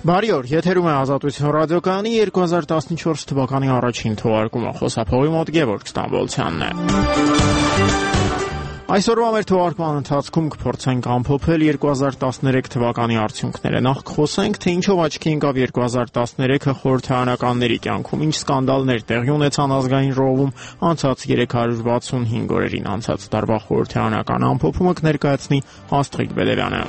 Բարի օր, եթերում է Ազատություն ռադիոկայանի 2014 թվականի առաջին թողարկումը, խոսափողի մոտ Գևորգ Ստամբոլցյանն է։ Այսօրվա մեր թողարկման ընթացքում կփորձենք ամփոփել 2013 թվականի արդյունքները։ Նախ կխոսենք, թե ինչով աչքի ընկավ 2013-ը խորհրդարանականների կյանքում, ինչ սկանդալներ տեղի ունեցան ազգային ժողովում անցած 365 օրերին, անցած տարվա խորհրդարանական ամփոփումը կներկայացնի Աստղիկ Բելևյանը։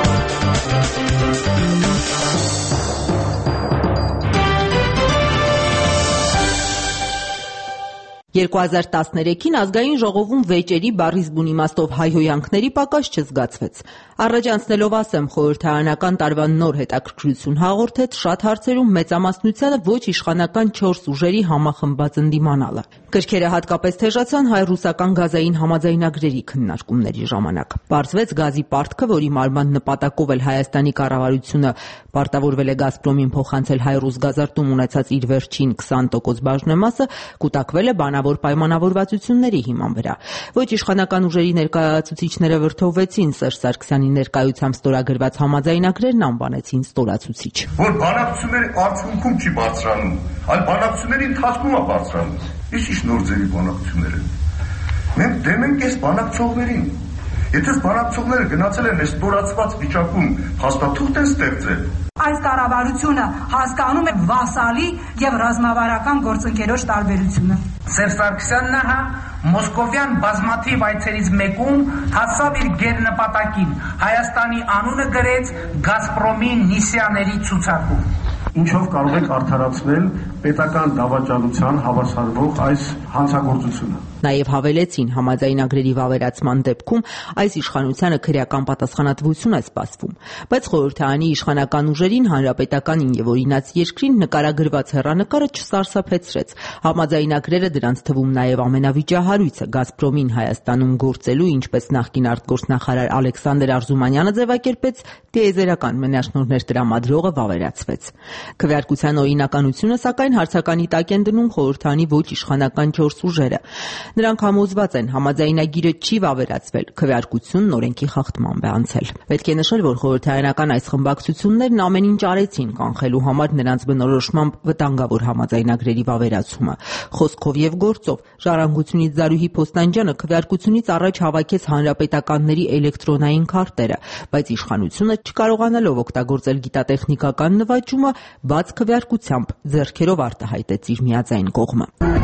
2013-ին ազգային ժողովում վեճերի բառից բուն իմաստով հայհոյանքների պակաս չզգացվեց։ Առաջանցնելով ասեմ, խորհրդարանական տարվա նոր հետաքրքրություն հաղորդեց շատ հարցերում մեծամասնությանը ոչ իշխանական 4 ուժերի համախմբած ընդդիմանալը։ Գրքերը հատկապես թեժացան հայ-ռուսական գազային համաձայնագրերի քննարկումների ժամանակ։ Պարզվեց գազի պարտքը, որի մարման նպատակով էլ Հայաստանի կառավարությունը պարտավորվել է Գազպրոմին փոխանցել հայ-ռուս գազարտում ունեցած իր վերջին 20% բաժնեմասը, կուտակվել է բանավոր պայմանավորվածությունների հիման վրա։ Ոչ իշխանական ուժերի ներկայացուցիչները վրդովվեցին Սերժ Սարգսյանի ներկայությամբ ստորագրված համաձայնագրերն անվանեցին ստորացուցիչ։ Որ բանակցությունների արդյունքում չի բարձրանում, այլ բանակցությունների ընթացքում է բարձրանում։ Ինչ նոր ձևի բանակցություններ են։ Մենք դեմ ենք այս բանակցողներին։ Եթե բանակցողները գնացել են այս ստորացված վիճակում, հաստատուղթ են ստեղծել։ Այս կառավարությունը հասկանում է վասալի եւ ռազմավարական գործընկերոջ տարբերությունը։ Սերժ Սարգսյանն մոսկովյան բազմաթիվ այցերից մեկում հասավ իր գերնպատակին, Հայաստանի անունը գրեց Գազպրոմի նիսյաների ցուցակում։ Ինչով կարող ենք արդարացնել պետական դավաճանության հավասարվող այս հանցագործությունը։ Նաև հավելեցին, համաձայնագրերի վավերացման դեպքում այս իշխանությանը քրեական պատասխանատվություն է սպասվում, բայց խորհրդարանի իշխանական ուժերին, հանրապետականին եւ օրինաց երկրին նկարագրված հեռանկարը չսարսափեցրեց։ Համաձայնագրերը, դրանց թվում նաև ամենավիճահարույցը Գազպրոմին Հայաստանում գործելու, ինչպես նախկին արտգործնախարար Ալեքսանդր Արզումանյանը ձևակերպեց, տիեզերական մենաշնորհներ տրամադրողը վավերացվեց։ Քվեարկության օրինականությունը, սակայն, հարցականի տակ են դնում խորհրդարանի ոչ իշխանական 4 ուժերը։ Նրանք համոզված են, համաձայնագիրը չի վավերացվել, քվեարկությունն օրենքի խախտման է անցել։ Պետք է նշել, որ խորհրդարանական այս խմբակցություններն ամեն ինչ արեցին կանխելու համար նրանց բնորոշմամբ վտանգավոր համաձայնագրերի վավերացումը։ Խոսքով եւ գործով Ժառանգությունից Զարուհի Փոստանջյանը քվեարկությունից առաջ հավաքեց հանրապետականների էլեկտրոնային քարտերը, բայց իշխանությունը չկարողանալով օգտագործել գիտատեխնիկական նվաճումը, բաց քվեարկությամբ ձեռքերով արտահայտեց իր միաձայն կողմը։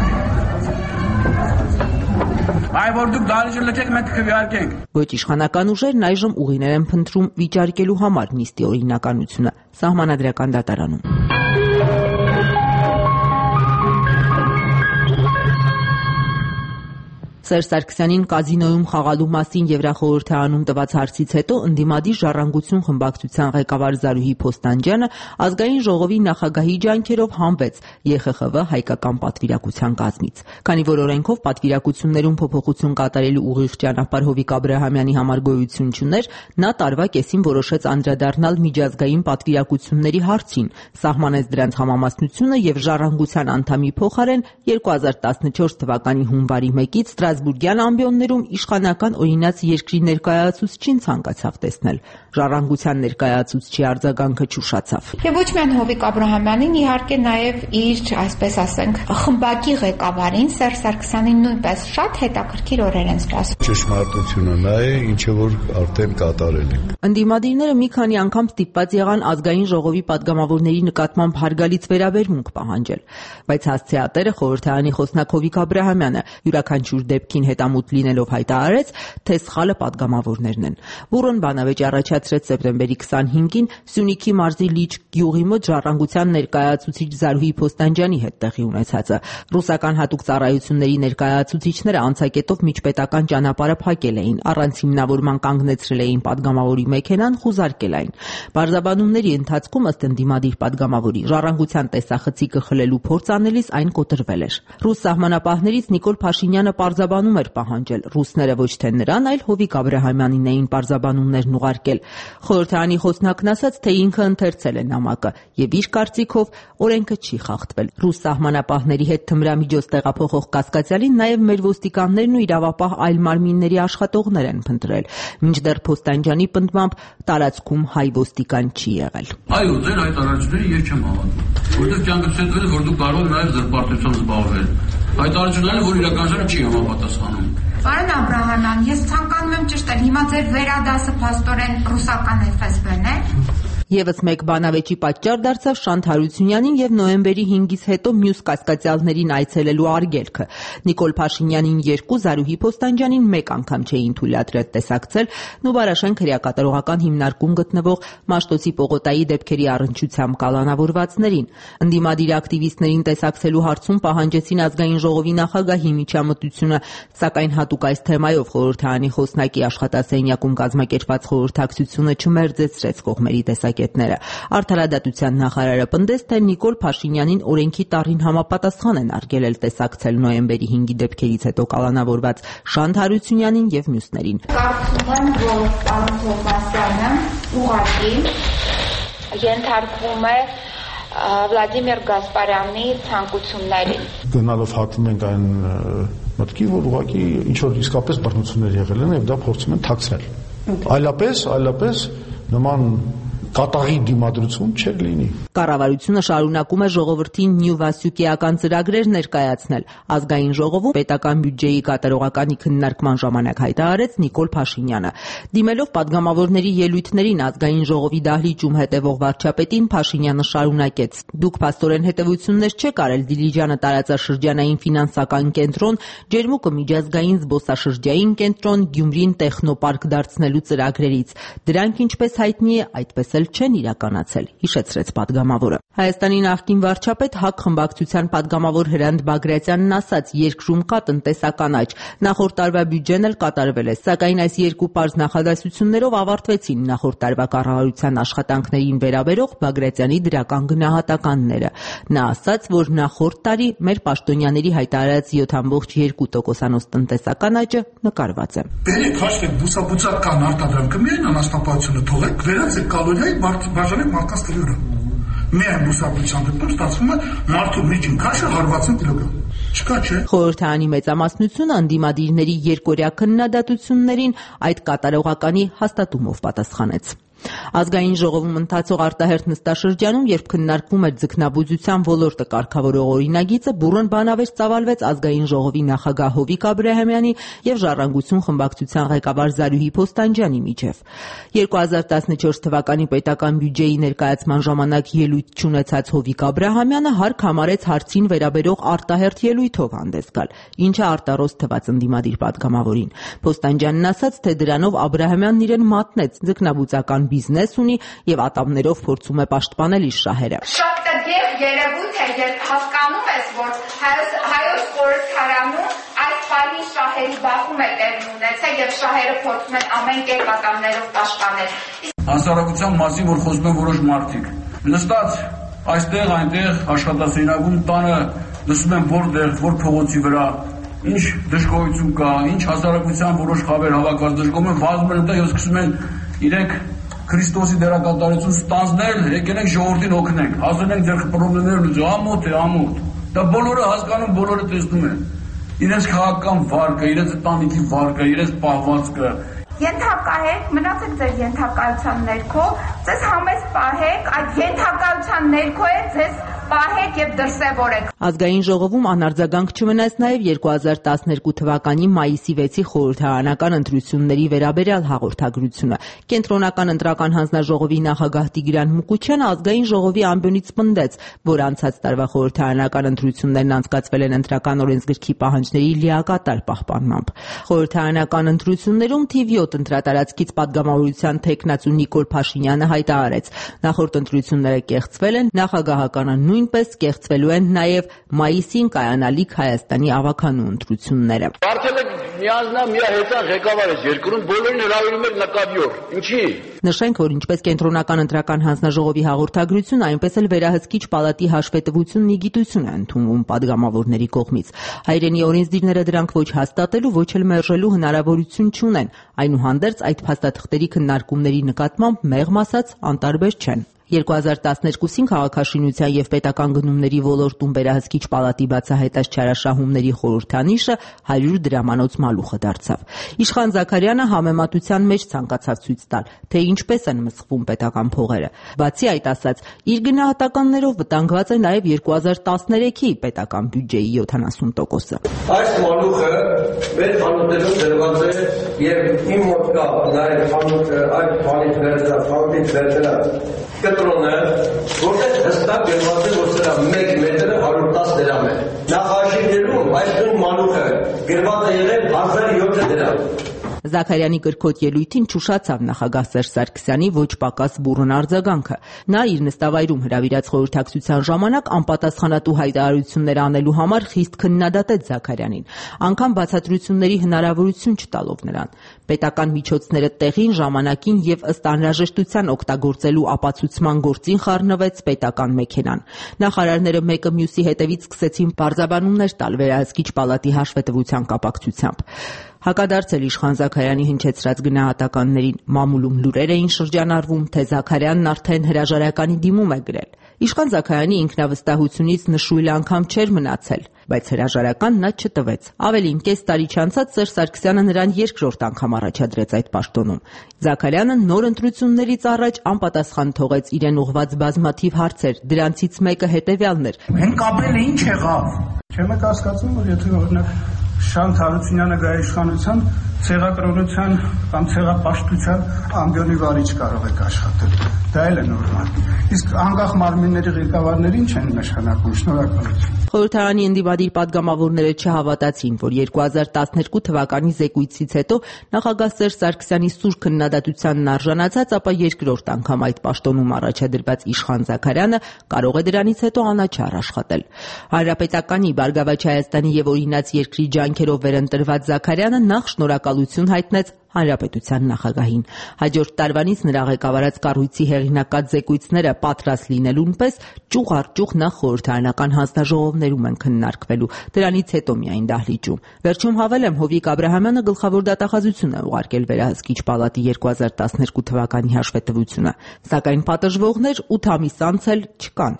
Այ որ դուք դարիժը լքեք, մենք քվեարկենք։ Ոչ իշխանական ուժերն այժմ ուղիներ են փնտրում վիճարկելու համար նիստի օրինականությունը Սահմանադրական դատարանում։ Սերժ Սարգսյանին կազինոյում խաղալու մասին Եվրախորհրդարանում տված հարցից հետո ընդդիմադիր Ժառանգություն խմբակցության ղեկավար Զարուհի Փոստանջյանը ազգային ժողովի նախագահի ջանքերով հանվեց ԵԽԽՎ հայկական պատվիրակության կազմից։ Քանի որ օրենքով պատվիրակություններում փոփոխություն կատարելու ուղիղ ճանապարհ Հովիկ Աբրահամյանի համար գոյություն չուներ, նա տարվա կեսին որոշեց անդրադառնալ միջազգային պատվիրակությունների հարցին, սահմանեց դրանց համամասնությունը եւ Ժառանգության անդամի փոխարեն 2014 թվականի հունվարի 1-ից Ստրասբուրգյան ամբիոններում իշխանական օրինաց երկրի ներկայացուցչին ցանկացավ տեսնել։ Ժառանգության ներկայացուցչի արձագանքը չուշացավ։ Եվ ոչ միայն Հովիկ Աբրահամյանին, իհարկե նաև իր, այսպես ասենք, խմբակի ղեկավարին Սերժ Սարգսյանին նույնպես շատ հետաքրքիր օրեր են սպասում։ Ճշմարտությունը նա է, ինչը որ արդեն կատարել ենք։ Ընդդիմադիրները մի քանի անգամ ստիպված եղան ազգային ժողովի падգամավորների նկատմամբ հարգալից վերաբերմունք պահանջել, բայց հասցեատերը խորհրդարանի խոսնակ Հովիկ Աբրահամյանը յուրաքանչյուր դեպքին հետամուտ լինելով հայտարարեց, թե սխալը падգամավորներն են։ Բուռն բանավեճ առաջացրեց սեպտեմբերի 25-ին Սյունիքի մարզի Լիճ գյուղի մոտ Ժառանգության ներկայացուցիչ Զարուհի Փոստանջյանի հետ տեղի ունեցածը։ Ռուսական հատուկ ծառայությունների ներկայացուցիչները անցակետով միջպետական ճանապարհը փակել էին, առանց հիմնավորման կանգնեցրել էին падգամավորի մեքենան, խուզարկել այն։ Բարձաբանումների ընթացքում ըստ ընդդիմադիր падգամավորի Ժառանգության տեսախցիկը խլելու փորձ անելիս այն կոտրվել էր։ Ռուս սահմանապահներից Նիկոլ Փաշինյանը պարզաբանում էր պահանջել։ Ռուսները ոչ թե նրան, այլ Հովիկ Աբրահամյանին էին պարզաբանումներն ուղարկել։ Խորհրդարանի խոսնակն ասաց, թե ինքը ընթերցել է նամակը եւ իր կարծիքով օրենքը չի խախտվել։ Ռուս սահմանապահների հետ թմրամիջոց տեղափոխող կասկածյալին նաեւ մեր ոստիկաններն ու իրավապահ այլ մարմինների աշխատողներ են փնտրել։ Մինչդեռ Փոստանջյանի պնդմամբ տարածքում հայ ոստիկան չի եղել։ Այո, ձեր հայտարարությունները ես չեմ հավատում, որովհետեւ կյանքից հետո որ դուք կարող եք նաեւ զրպարտությամբ զբաղվել։ Հայտարարությունները, որ իրականությանը չի համապատասխանում։ Պարոն Աբրահամյան, ես ցանկանում եմ ճշտել, հիմա ձեր վերադասը փաստորեն ռուսական FSB-ն է։ Եվս մեկ բանավեճի պատճառ դարձավ Շանթ Հարությունյանին եւ նոյեմբերի 5-ից հետո մյուս կասկածյալներին այցելելու արգելքը։ Նիկոլ Փաշինյանին 2, Զարուհի Փոստանջյանին 1 անգամ չէին թույլատրել տեսակցել Նուբարաշեն քրեակատարողական հիմնարկում գտնվող Մաշտոցի Պողոտայի դեպքերի առնչությամբ կալանավորվածներին։ Ընդդիմադիր ակտիվիստներին տեսակցելու հարցում պահանջեցին ազգային ժողովի նախագահի միջամտությունը, սակայն հատուկ այս թեմայով խորհրդարանի խոսնակի աշխատասենյակում կազմակերպված խորհրդակցությունը չմերձեցրեց կողմերի տեսակետները։ Արդարադատության նախարարը պնդեց, թե Նիկոլ Փաշինյանին օրենքի տառին համապատասխան են արգելել տեսակցել նոյեմբերի 5-ի դեպքերից հետո կալանավորված Շանթ Հարությունյանին եւ մյուսներին։ Կարծում եմ, որ պարոն Թովմասյանը ուղղակի ենթարկվում է Վլադիմիր Գասպարյանի ցանկություններին։ Գնալով հակվում ենք այն մտքի, որ ուղղակի ինչ որ իսկապես բռնություններ եղել են եւ դա փորձում են թաքցնել։ Այլապես նման կատաղի դիմադրություն չէր լինի։ Կառավարությունը շարունակում է ժողովրդին նյու վասյուկիական ծրագրեր ներկայացնել։ Ազգային ժողովում պետական բյուջեի կատարողականի քննարկման ժամանակ հայտարարեց Նիկոլ Փաշինյանը։ Դիմելով падգամավորների ելույթներին ազգային ժողովի դահլիճում հետևող վարչապետին Փաշինյանը շարունակեց. Դուք փաստորեն հետևություններ չեք արել Դիլիջանը տարածաշրջանային ֆինանսական կենտրոն, Ջերմուկը միջազգային զբոսաշրջային կենտրոն, Գյումրին տեխնոպարկ դարձնելու ծրագրերից։ Դրանք ինչպես հայտնի է, այդպես էլ չեն իրականացել, հիշեցրեց падգամավորը։ Հայաստանի նախկին վարչապետ ՀԱԿ խմբակցության падգամավոր Հրանտ Բագրատյանն ասաց, երկրում կա տնտեսական աճ, նախորդ տարվա բյուջեն էլ կատարվել է, սակայն այս երկու պարզ նախադասություններով ավարտվեցին նախորդ տարվա կառավարության աշխատանքներին վերաբերող Բագրատյանի դրական գնահատականները։ Նա ասաց, որ նախորդ տարի մեր պաշտոնյաների հայտարարած 7.2% տնտեսական աճը նկարված է։ Բերեք հաշվեք բուսաբուծական արտադրանքը միայն անասնապահությունը թողեք, վերածեք կալորիայի բաժանեք մարդկանց տվյալը։ Միայն բուսաբուծության դեպքում ստացվում է մարդու միջին քաշը 160 կիլոգրամ։ Չկա չէ։ Խորհրդարանի մեծամասնությունը ընդդիմադիրների երկօրյա քննադատություններին այդ կատարողականի հաստատումով պատասխանեց։ Ազգային ժողովում ընթացող արտահերթ նստաշրջանում, երբ քննարկվում էր ձկնաբուծության ոլորտը կարգավորող օրինագիծը, բուռն բանավեճ ծավալվեց ազգային ժողովի նախագահ Հովիկ Աբրահամյանի եւ Ժառանգություն խմբակցության ղեկավար Զարուհի Փոստանջյանի միջև։ 2014 թվականի պետական բյուջեի ներկայացման ժամանակ ելույթ չունեցած Հովիկ Աբրահամյանը հարկ համարեց հարցին վերաբերող արտահերթ ելույթով հանդես գալ, ինչը արտարոց թվաց ընդդիմադիր падգամավորին։ Փոստանջյանն ասաց, թե դրանով Աբրահամյանն իրեն մատնեց, ձկնաբուծական բիզնես ունի եւ ատամներով փորձում է պաշտպանել իր շահերը։ Շատ տգեղ երևույթ է, երբ հասկանում ես, որ հայոց խորհրդարանում այս բանի շահերի բախում է տեղի ունեցել եւ շահերը փորձում են ամեն կերպ ատամներով պաշտպանել։ Հասարակության մասին, որ խոսում են որոշ մարդիկ, նստած այստեղ այնտեղ աշխատասենյակում տանը լսում են որտեղ, որ փողոցի վրա ինչ դժգոհություն կա, ինչ հասարակության որոշ խավեր հավաքված դժգոհում են, վազում են այնտեղ եւ սկսում են իրենք Քրիստոսի դերակատարություն ստանձնել, եկել ենք ժողովրդին օգնենք, հասել ենք ձեր խնդիրները լուծել, ամոթ է, ամոթ։ Դա բոլորը հասկանում, բոլորը տեսնում են։ Իրենց քաղաքական վարկը, իրենց ընտանիքի վարկը, իրենց պահվածքը։ Ենթակայեք, մնացեք ձեր ենթակայության ներքո, ձեզ համեստ պահեք, այդ ենթակայության ներքո է ձեզ պահեք եւ դրսեւորեք։ Ազգային ժողովում անարձագանք չմնաց նաեւ 2012 թվականի մայիսի 6-ի խորհրդարանական ընտրությունների վերաբերյալ հաղորդագրությունը։ Կենտրոնական ընտրական հանձնաժողովի նախագահ Տիգրան Մուկուչյանը ազգային ժողովի ամբիոնից պնդեց, որ անցած տարվա խորհրդարանական ընտրություններն անցկացվել են ընտրական օրենսգրքի պահանջների լիակատար պահպանմամբ։ Խորհրդարանական ընտրություններում թիվ 7 ընտրատարածքից падգամավորության թեկնածու Նիկոլ Փաշինյանը հայտարարեց. նախորդ ընտրությունները կեղծվել են, նախագահականը նույնպես կեղծվելու են նաև մայիսին կայանալիք Հայաստանի ավականու ընտրությունները։ Բարդել միահեծան ղեկավար ես երկրում, բոլորին հրավիրում էր նկատիոր։ Ինչի՞։ Նշենք, որ ինչպես կենտրոնական ընտրական հանձնաժողովի հաղորդագրություն, այնպես էլ վերահսկիչ պալատի հաշվետվությունն ի գիտություն է ընդունվում падգամավորների կողմից։ Հայրենի օրենսդիրները դրանք ոչ հաստատելու, ոչ էլ մերժելու հնարավորություն չունեն։ Այնուհանդերձ այդ փաստաթղթերի քննարկումների նկատմամբ մեղմ ասած անտարբեր չեն։ 2012-ին քաղաքաշինության եւ պետական գնումների ոլորտում վերահսկիչ պալատի բացահայտած չարաշահումների խորհրդանիշը 100 դրամանոց մալուխը դարձավ։ Իշխան Զաքարյանը համեմատության մեջ ցանկացավ ցույց տալ, թե ինչպես են մսխվում պետական փողերը։ Բացի այդ ասած, իր գնահատականներով վտանգված է նաեւ 2013-ի պետական բյուջեի 70%-ը։ Այս մալուխը մեր խանութերում դրված է եւ իմ մոտ կա նաեւ խանութը այդ բանից վերցրած կտրոնը, որտեղ հստակ գրված է, որ սրա 1 մետրը 110 դրամ է։ Նախաշիններում այս նույն մանուխը գրված է եղել 1700 դրամ։ Զաքարյանի կրկոտ ելույթին չուշացավ նախագահ Սերժ Սարգսյանի ոչ պակաս բուռն արձագանքը։ Նա իր նստավայրում հրավիրած խորհրդակցության ժամանակ անպատասխանատու հայտարարություններ անելու համար խիստ քննադատեց Զաքարյանին, անգամ բացատրությունների հնարավորություն չտալով նրան։ Պետական միջոցները տեղին, ժամանակին եւ ըստ անհրաժեշտության օգտագործելու ապացուցման գործին խառնվեց պետական մեքենան։ Նախարարները մեկը մյուսի հետևից սկսեցին պարզաբանումներ տալ վերահսկիչ պալատի հաշվետվության կապակցությամբ։ Հակադարձել իշխան Զաքարյանի հնչեցրած գնահատականներին մամուլում լուրեր էին շրջանառվում, թե Զաքարյանն արդեն հրաժարականի դիմում է գրել։ Իշխան Զաքարյանի ինքնավստահությունից նշույլ անգամ չէր մնացել, բայց հրաժարական նա չտվեց։ Ավելին, կես տարի չանցած Սերժ Սարգսյանը նրան երկրորդ անգամ առաջադրեց այդ պաշտոնում։ Զաքարյանը նոր ընտրություններից առաջ անպատասխան թողեց իրեն ուղղված բազմաթիվ հարցեր, դրանցից մեկը հետևյալն էր. Հենց կապելը ինչ եղավ։ Չեմ հասկացում, որ եթե օրինակ Շանթ Հարությունյանը գա իշխանության, ցեղակրոնության կամ ցեղապաշտության ամբիոնի վարիչ կարող եք աշխատել։ Դա էլ է նորմալ։ Իսկ անկախ մարմինների ղեկավարներին չեն նշանակում։ Շնորհակալություն։ Խորհրդարանի ընդդիմադիր падգամավորները չհավատացին, որ 2012 թվականի զեկույցից հետո նախագահ Սերժ Սարգսյանի սուր քննադատությանն արժանացած, ապա երկրորդ անգամ այդ պաշտոնում առաջադրված իշխան Զաքարյանը կարող է դրանից հետո անաչառ աշխատել։ Հանրապետականի, Բարգավաճ Հայաստանի եւ օրինաց երկրի ջանքերով վերընտրված Զաքարյանը նախ շնորհակալություն հայտնեց Հանրապետության նախագահին։ Հաջորդ տարվանից նրա ղեկավարած կառույցի հեղինակած զեկույցները պատրաստ լինելուն պես ճյուղ առ ճյուղ նախ խորհրդարանական հանձնաժողովներում են քննարկվելու, դրանից հետո միայն դահլիճում։ Վերջում հավելեմ, Հովիկ Աբրահամյանը գլխավոր դատախազություն է ուղարկել վերահսկիչ պալատի 2012 թվականի հաշվետվությունը, սակայն պատժվողներ 8 ամիս անց էլ չկան։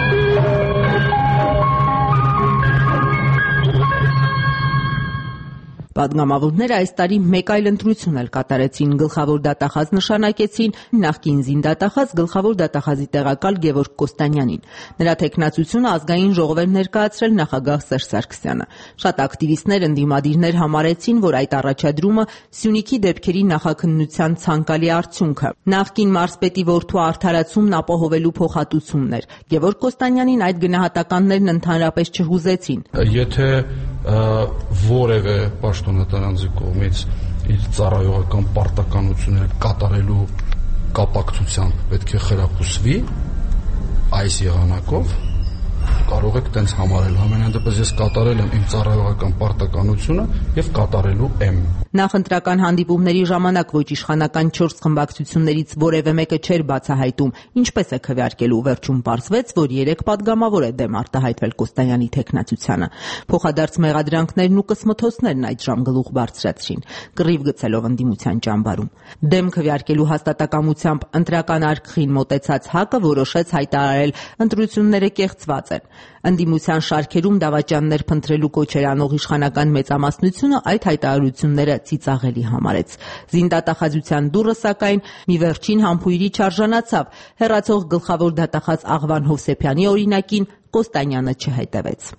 Պատգամավորները այս տարի մեկ այլ ընտրություն էլ կատարեցին, գլխավոր դատախազ նշանակեցին նախկին զինդատախազ գլխավոր դատախազի տեղակալ Գևորգ Կոստանյանին։ Նրա թեկնածությունը ազգային ժողով էր ներկայացրել նախագահ Սերժ Սարգսյանը։ Շատ ակտիվիստներ, ընդդիմադիրներ համարեցին, որ այդ առաջադրումը Սյունիքի դեպքերի նախաքննության ցանկալի արդյունքը, նախկին մարզպետի որդու արդարացումն ապահովելու փոխհատուցումն էր։ Գևորգ Կոստանյանին այդ գնահատականներն ընդհանրապես չհուզեցին։ Եթե որևէ պաշտոնատար անձի կողմից իր ծառայողական պարտականությունները կատարելու կապակցությամբ պետք է խրախուսվի այս եղանակով, կարող եք տենց համարել։ Համենայն դեպս ես կատարել եմ իմ ծառայողական պարտականությունը եւ կատարելու եմ։ Նախընտրական հանդիպումների ժամանակ ոչ իշխանական 4 խմբակցություններից որևէ մեկը չէր բացահայտում ինչպես է քվեարկելու, վերջում պարզվեց, որ 3 падգամավոր է դեմ արտահայտվել Կոստանյանի թեկնածությանը։ Փոխադարձ մեղադրանքներն ու կսմթոցներն այդ ժամ գլուխ բարձրացրին, կռիվ գցելով ընդդիմության ճամբարում։ Դեմ քվեարկելու հաստատակամությամբ ընտրական արկղին մոտեցած ՀԱԿ-ը որոշեց հայտարարել ընտրությունները կեղծված են։ Ընդդիմության շարքերում դավաճաններ փնտրելու կոչեր անող իշխանական մեծամասնությունը այդ հայտարարությունները ծիծաղելի համարեց։ Զինդատախազության դուռը սակայն մի վերջին համբույրի չարժանացավ։ Հեռացող գլխավոր դատախազ Աղվան Հովսեփյանի օրինակին Կոստանյանը չհետևեց։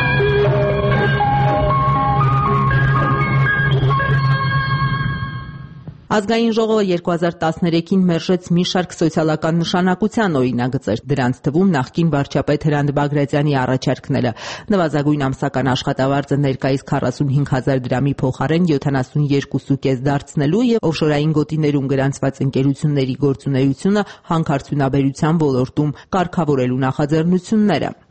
Ազգային ժողովը 2013-ին մերժեց մի շարք սոցիալական նշանակության օրինագծեր, դրանց թվում նախկին վարչապետ Հրանտ Բագրատյանի առաջարկները։ Նվազագույն ամսական աշխատավարձը ներկայիս 45,000 դրամի փոխարեն 72.5 դարձնելու եւ օֆշորային գոտիներում գրանցված ընկերությունների գործունեությունը հանքարդյունաբերության ոլորտում կարգավորելու նախաձեռնությունները։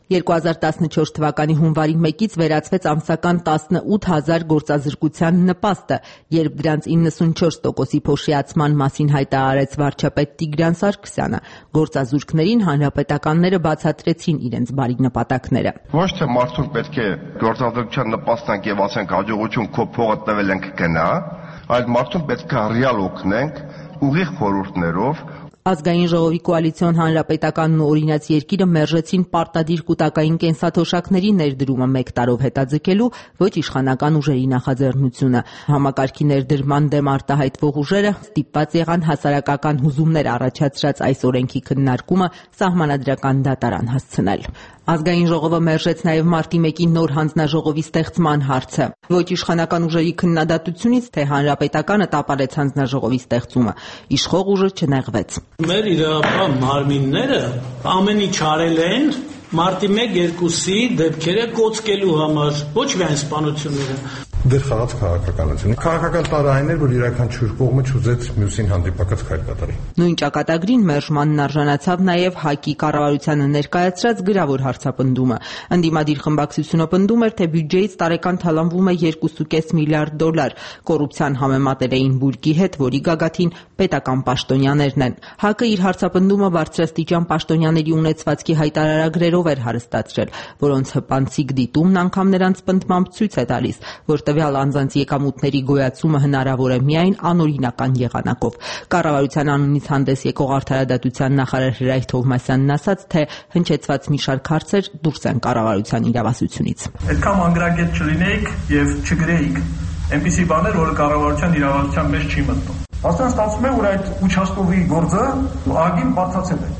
2014 թվականի հունվարի 1-ից վերացվեց ամսական 18000 գործազրկության նպաստը, երբ դրանց 94%-ի փոշիացման մասին հայտարարեց վարչապետ Տիգրան Սարգսյանը։ Գործազուրկներին հանրապետականները բացատրեցին իրենց բարի նպատակները։ Ոչ թե մարդուն պետք է գործազրկության նպաստենք եւ ասենք հաջողություն քո փողը տվել ենք գնա, այլ մարդուն պետք է ռեալ օգնենք ուղիղ խորհուրդներով։ Ազգային ժողովի կոալիցիոն հանրապետականն ու օրինաց երկիրը մերժեցին պարտադիր կൂട്ടակային կենսաթոշակների ներդրումը 1 տարով հետաձգելու ոչ իշխանական ուժերի նախաձեռնությունը։ Համակարգի ներդրման դեմ արտահայտվող ուժերը ստիպված եղան հասարակական հուզումներ առաջացրած այս օրենքի քննարկումը սահմանադրական դատարան հասցնել։ Ազգային ժողովը մերժեց նաև մարտի 1-ի նոր հանձնաժողովի ստեղծման հարցը։ Ոչ իշխանական ուժերի քննադատությունից, թե հանրապետականը տապալեց հանձնաժողովի ստեղծումը, իշխող ուժը չնեղվեց։ Մեր իրավապահ մարմինները ամեն ինչ արել են մարտի 1-2-ի դեպքերը կոծկելու համար, ոչ միայն սպանությունները։ Դեր խաղաց քաղաքականությունը։ Քաղաքական տարահայներ, որ յուրաքանչյուր կողմը չուզեց մյուսին հանդիպակաց քայլ կատարի։ Նույն ճակատագրին մերժմանն արժանացավ նաև ՀԱԿ-ի կառավարությանը ներկայացրած գրավոր հարցապնդումը։ Ընդդիմադիր խմբակցությունը պնդում էր, թե բյուջեից տարեկան թալանվում է $2.5 միլիարդ։ Կոռուպցիան համեմատել էին բուրգի հետ, որի գագաթին պետական պաշտոնյաներն են։ ՀԱԿ-ը իր հարցապնդումը բարձրաստիճան պաշտոնյաների ունեցվածքի հայտարարագրերով էր հարստացրել, որոնց հպանցիկ դիտումն անգամ նրանց պնդմամբ ցույց է տալիս, որ տվյալ անձանց եկամուտների գոյացումը հնարավոր է միայն անօրինական եղանակով։ Կառավարության անունից հանդես եկող արդարադատության նախարար Հրայր Թովմասյանն ասաց, թե հնչեցված մի շարք հարցեր դուրս են կառավարության իրավասությունից։ Այդքան անգրագետ չլինեիք եւ չգրեիք այնպիսի բաներ, որը կառավարության իրավասության մեջ չի մտնում։ Աստղան ստացվում է, որ այդ ուչաստովի գործը ԱԳ-ին բացացել է։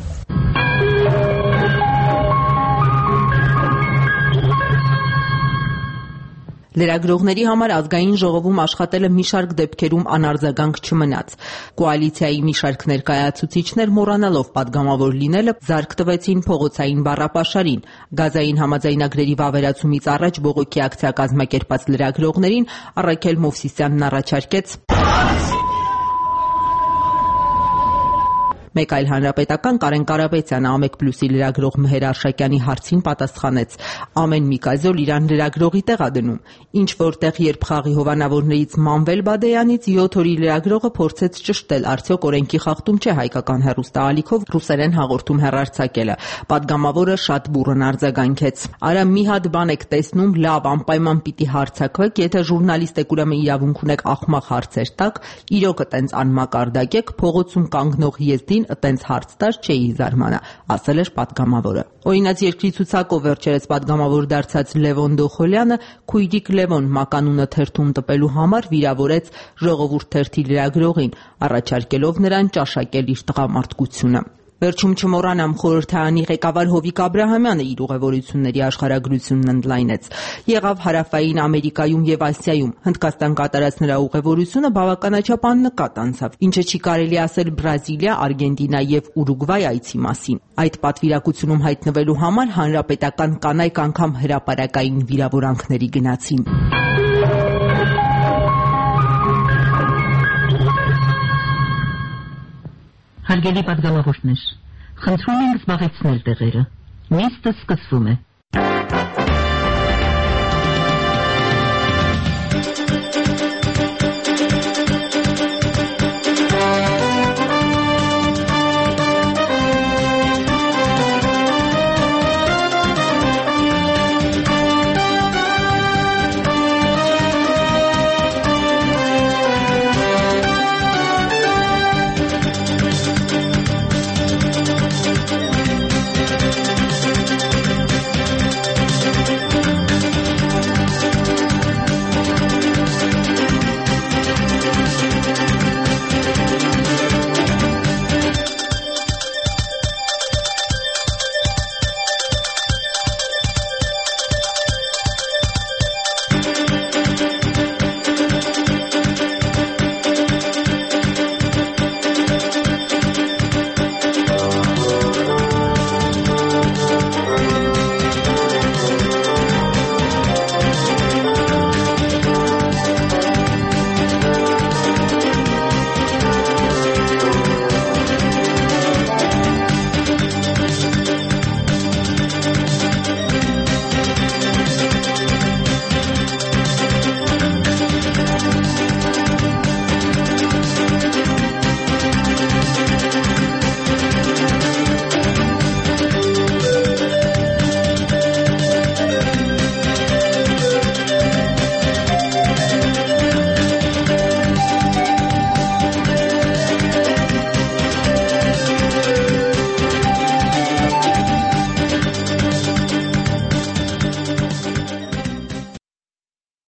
Լրագրողների համար ազգային ժողովում աշխատելը մի շարք դեպքերում անարձագանք չմնաց։ Կոալիցիայի մի շարք ներկայացուցիչներ մոռանալով падգամավոր լինելը զարկ տվեցին փողոցային բառապաշարին։ Գազային համաձայնագրերի վավերացումից առաջ բողոքի ակցիա կազմակերպած լրագրողներին Առաքել Մովսիսյանն առաջարկեց Մեկ այլ հանրապետական Կարեն Կարապետյանը Ամեկ+-ի լրագրող Մհեր Արշակյանի հարցին պատասխանեց. ամեն մի կազոլ իրան լրագրողի տեղ ա դնում։ Ինչ որտեղ երբ խաղի հովանավորներից Մանվել Բադեյանից 7 օրի լրագրողը փորձեց ճշտել, արդյոք օրենքի խախտում չէ հայկական հեռուստաալիքով ռուսերեն հաղորդում հեռարձակելը։ Պատգամավորը շատ բուռն արձագանքեց. Արա մի հատ բան եք տեսնում, լավ անպայման պիտի հարձակվեք, եթե ժուրնալիստ եք ուրեմն իրավունք ունեք ախմախ հարցեր տակ, իրոք տենց անմակարդակեք, փողոցում կանգնող եզդին տենց հարց տար չէի զարմանա, ասել էր պատգամավորը։ Օրինաց երկրի ցուցակով վերջերս պատգամավոր դարձած Լևոն Դոխոլյանը քույրիկ Լևոն մականունը թերթում տպելու համար վիրավորեց Ժողովուրդ թերթի լրագրողին, առաջարկելով նրան ճաշակել իր տղամարդկությունը։ Վերջում չմոռանամ խորհրդարանի ղեկավար Հովիկ Աբրահամյանը իր ուղևորությունների աշխարհագրությունն ընդլայնեց։ Եղավ Հարավային Ամերիկայում եւ Ասիայում։ Հնդկաստան կատարած նրա ուղևորությունը բավականաչափ աննկատ անցավ, ինչը չի կարելի ասել Բրազիլիա, Արգենտինա եւ Ուրուգվայ այցի մասին։ Այդ պատվիրակությունում հայտնվելու համար հանրապետական կանայք անգամ հրապարակային վիրավորանքների գնացին։ Հարգելի պատգամավորներ, խնդրում ենք զբաղեցնել տեղերը։ Նիստը սկսվում է։